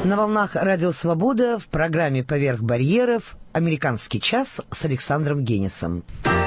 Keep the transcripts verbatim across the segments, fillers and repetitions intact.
На волнах Радио Свобода в программе «Поверх барьеров» «Американский час» с Александром Генисом.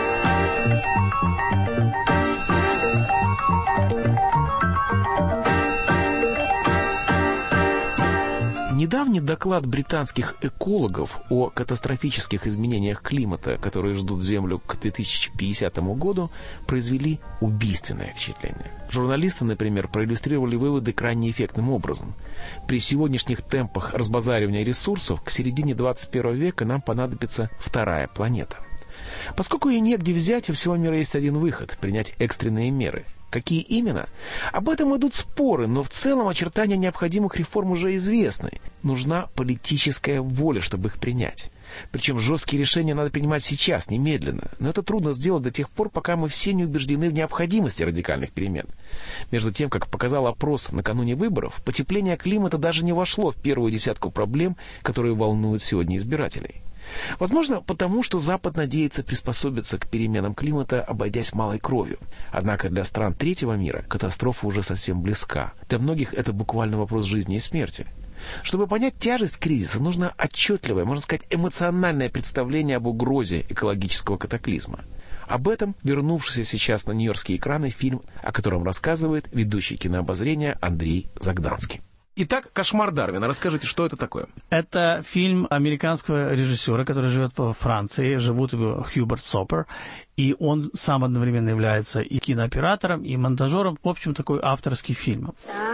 Недавний доклад британских экологов о катастрофических изменениях климата, которые ждут Землю к две тысячи пятидесятому году, произвели убийственное впечатление. Журналисты, например, проиллюстрировали выводы крайне эффектным образом. При сегодняшних темпах разбазаривания ресурсов к середине двадцать первого века нам понадобится вторая планета. Поскольку ее негде взять, у всего мира есть один выход – принять экстренные меры. Какие именно? Об этом идут споры, но в целом очертания необходимых реформ уже известны. Нужна политическая воля, чтобы их принять. Причем жесткие решения надо принимать сейчас, немедленно. Но это трудно сделать до тех пор, пока мы все не убеждены в необходимости радикальных перемен. Между тем, как показал опрос накануне выборов, потепление климата даже не вошло в первую десятку проблем, которые волнуют сегодня избирателей. Возможно, потому что Запад надеется приспособиться к переменам климата, обойдясь малой кровью. Однако для стран третьего мира катастрофа уже совсем близка. Для многих это буквально вопрос жизни и смерти. Чтобы понять тяжесть кризиса, нужно отчетливое, можно сказать, эмоциональное представление об угрозе экологического катаклизма. Об этом вернувшийся сейчас на нью-йоркские экраны фильм, о котором рассказывает ведущий кинообозрения Андрей Загданский. Итак, «Кошмар Дарвина». Расскажите, что это такое? Это фильм американского режиссера, который живет во Франции. Живут его Хьюберт Соппер. И он сам одновременно является и кинооператором, и монтажером. В общем, такой авторский фильм.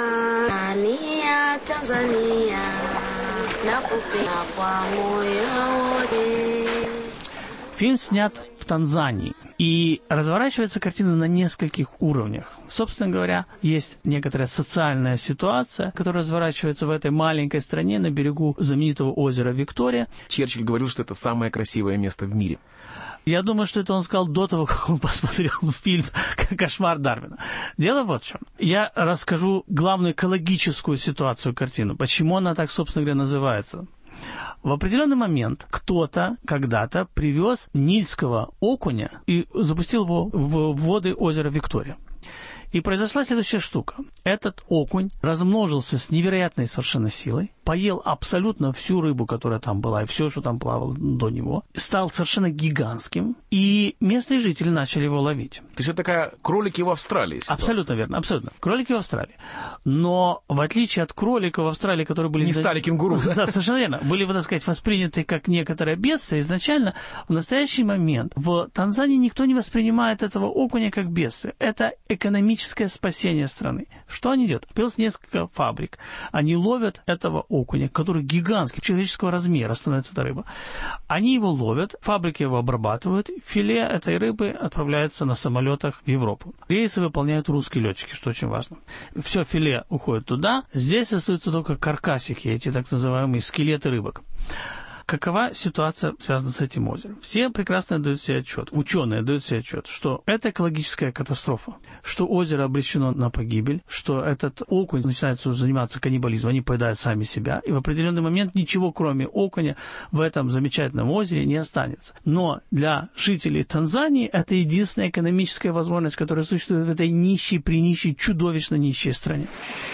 Фильм снят в Танзании. И разворачивается картина на нескольких уровнях. Собственно говоря, есть некоторая социальная ситуация, которая разворачивается в этой маленькой стране на берегу знаменитого озера Виктория. Черчилль говорил, что это самое красивое место в мире. Я думаю, что это он сказал до того, как он посмотрел фильм «Кошмар Дарвина». Дело вот в чем. Я расскажу главную экологическую ситуацию картины. Почему она так, собственно говоря, называется. В определенный момент кто-то когда-то привез нильского окуня и запустил его в воды озера Виктория. И произошла следующая штука. Этот окунь размножился с невероятной совершенно силой, поел абсолютно всю рыбу, которая там была, и все, что там плавало до него, стал совершенно гигантским, и местные жители начали его ловить. То есть это такая кролики в Австралии ситуация. Абсолютно верно, абсолютно. Кролики в Австралии. Но в отличие от кроликов в Австралии, которые были... Не стали кенгуру. Да, совершенно верно. Были, так сказать, восприняты как некоторое бедствие. Изначально, в настоящий момент, в Танзании никто не воспринимает этого окуня как бедствие. Это экономическое спасение страны. Что они делают? Появилось несколько фабрик. Они ловят этого окуня, который гигантский, человеческого размера становится эта рыба. Они его ловят, фабрики его обрабатывают, филе этой рыбы отправляется на самолетах в Европу. Рейсы выполняют русские летчики, что очень важно. Все филе уходит туда, здесь остаются только каркасики, эти так называемые скелеты рыбок. Какова ситуация, связана с этим озером? Все прекрасно дают себе отчет, ученые дают себе отчет, что это экологическая катастрофа, что озеро обречено на погибель, что этот окунь начинает заниматься каннибализмом, они поедают сами себя, и в определенный момент ничего, кроме окуня, в этом замечательном озере не останется. Но для жителей Танзании это единственная экономическая возможность, которая существует в этой нищей, принищей, чудовищно нищей стране.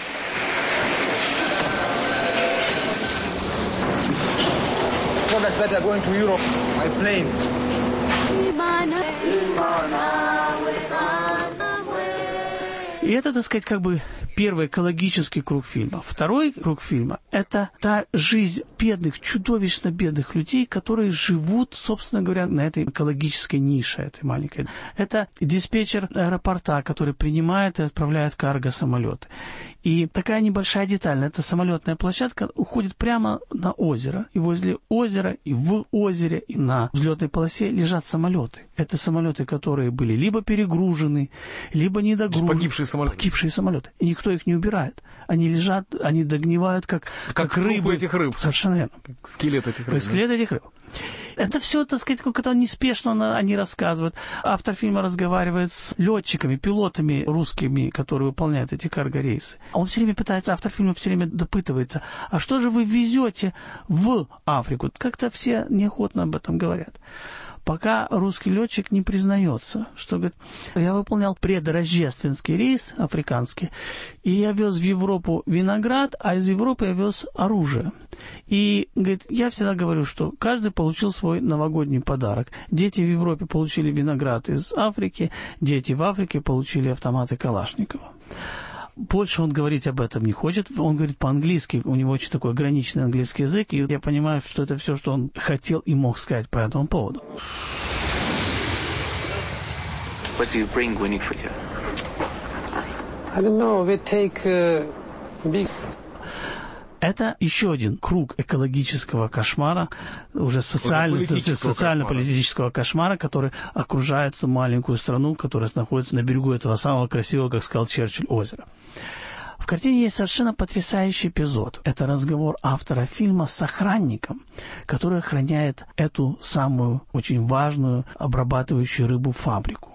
That are going to Europe by plane. И это, так сказать, как бы первый экологический круг фильма. Второй круг фильма – это та жизнь бедных, чудовищно бедных людей, которые живут, собственно говоря, на этой экологической нише, этой маленькой. Это диспетчер аэропорта, который принимает и отправляет карго-самолеты. И такая небольшая деталь, эта самолетная площадка уходит прямо на озеро. И возле озера, и в озере, и на взлетной полосе лежат самолеты. Это самолеты, которые были либо перегружены, либо недогружены. Погибшие самолеты. Погибшие самолеты. И никто их не убирает. Они лежат, они догнивают, как, как, как рыбы. этих рыб. Совершенно верно. Как скелет этих рыб. Как скелет этих рыб. Это все, так сказать, как-то неспешно они рассказывают. Автор фильма разговаривает с летчиками, пилотами русскими, которые выполняют эти карго-рейсы. Он все время пытается, автор фильма все время допытывается, а что же вы везете в Африку? Как-то все неохотно об этом говорят. пока русский летчик не признается, что, говорит, я выполнял предрождественский рейс африканский, и я вез в Европу виноград, а из Европы я вез оружие. И, говорит, я всегда говорю, что каждый получил свой новогодний подарок. Дети в Европе получили виноград из Африки, дети в Африке получили автоматы Калашникова. Больше он говорить об этом не хочет. Он говорит по-английски, у него очень такой ограниченный английский язык, и я понимаю, что это все, что он хотел и мог сказать по этому поводу. What do you bring when you forget? I don't know. We take uh, big... Это еще один круг экологического кошмара, уже социально-политического кошмара, который окружает эту маленькую страну, которая находится на берегу этого самого красивого, как сказал Черчилль, озера. В картине есть совершенно потрясающий эпизод. Это разговор автора фильма с охранником, который охраняет эту самую очень важную обрабатывающую рыбу фабрику.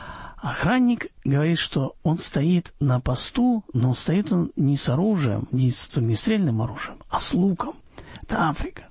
Охранник говорит, что он стоит на посту, но стоит он не с оружием, не с огнестрельным оружием, а с луком. Это Африка.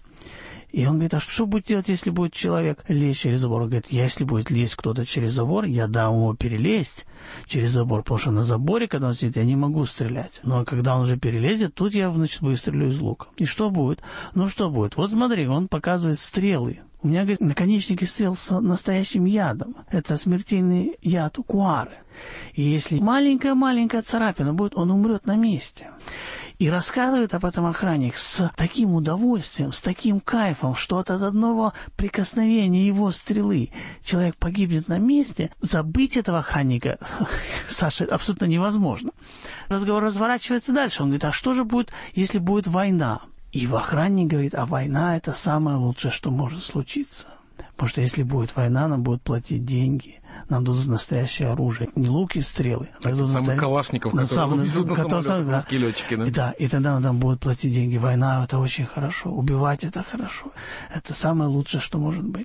И он говорит, а что будет делать, если будет человек лезть через забор? Он говорит, если будет лезть кто-то через забор, я дам ему перелезть через забор, потому что на заборе, когда он сидит, я не могу стрелять. Но когда он уже перелезет, тут я, значит, выстрелю из лука. И что будет? Ну, что будет? Вот смотри, он показывает стрелы. У меня, говорит, наконечники стрел с настоящим ядом. Это смертельный яд куары. И если маленькая-маленькая царапина будет, он умрет на месте. И рассказывает об этом охранник с таким удовольствием, с таким кайфом, что от одного прикосновения его стрелы человек погибнет на месте. Забыть этого охранника, Саша, абсолютно невозможно. Разговор разворачивается дальше. Он говорит, а что же будет, если будет война? И охранник говорит, а война – это самое лучшее, что может случиться. Потому что если будет война, нам будут платить деньги, нам дадут настоящее оружие. Не луки и стрелы. А самых настоя... Калашников, которые сам... везут на самолетах да. русские летчики. Да? И, да, и тогда нам будут платить деньги. Война – это очень хорошо. Убивать – это хорошо. Это самое лучшее, что может быть.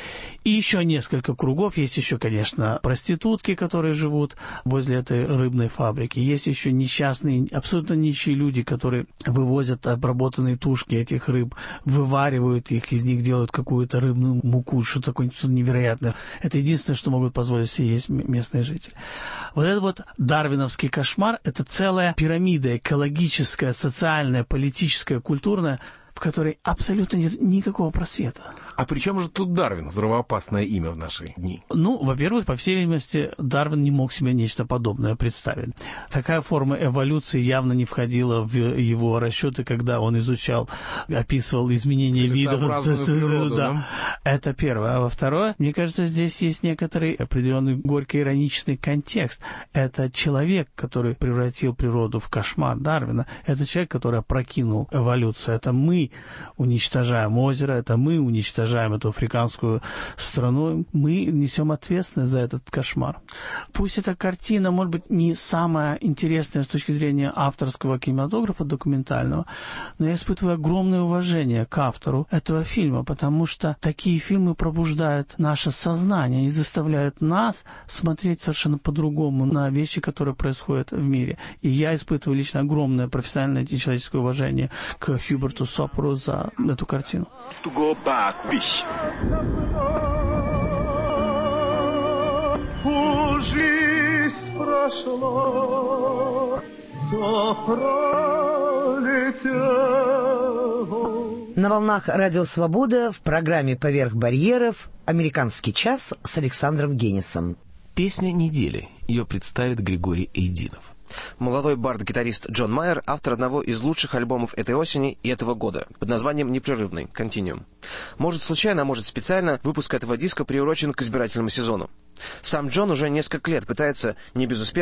И еще несколько кругов. Есть еще, конечно, проститутки, которые живут возле этой рыбной фабрики. Есть еще несчастные, абсолютно нищие люди, которые вывозят обработанные тушки этих рыб, вываривают их, из них делают какую-то рыбную муку, что такое что-то невероятное. Это единственное, что могут позволить себе есть местные жители. Вот этот вот дарвиновский кошмар – это целая пирамида экологическая, социальная, политическая, культурная, в которой абсолютно нет никакого просвета. А при чем же тут Дарвин, взрывоопасное имя в наши дни? Ну, во-первых, по всей видимости, Дарвин не мог себе нечто подобное представить. Такая форма эволюции явно не входила в его расчеты, когда он изучал, описывал изменения видов. Природу, да. Да. Это первое. А во-второе, мне кажется, здесь есть некоторый определенный горько-ироничный контекст. Это человек, который превратил природу в кошмар Дарвина. Это человек, который опрокинул эволюцию. Это мы уничтожаем озеро, это мы уничтожаем эту африканскую страну, мы несем ответственность за этот кошмар. Пусть эта картина, может быть, не самая интересная с точки зрения авторского кинематографа документального, но я испытываю огромное уважение к автору этого фильма, потому что такие фильмы пробуждают наше сознание и заставляют нас смотреть совершенно по-другому на вещи, которые происходят в мире. И я испытываю лично огромное профессиональное и человеческое уважение к Хьюберту Сопору за эту картину. На волнах Радио Свобода в программе «Поверх барьеров» «Американский час» с Александром Генисом. Песня недели. Ее представит Григорий Эйдинов. Молодой бард-гитарист Джон Майер – автор одного из лучших альбомов этой осени и этого года под названием «Непрерывный» – «Continuum». Может случайно, а может специально, выпуск этого диска приурочен к избирательному сезону. Сам Джон уже несколько лет пытается, не без успеха,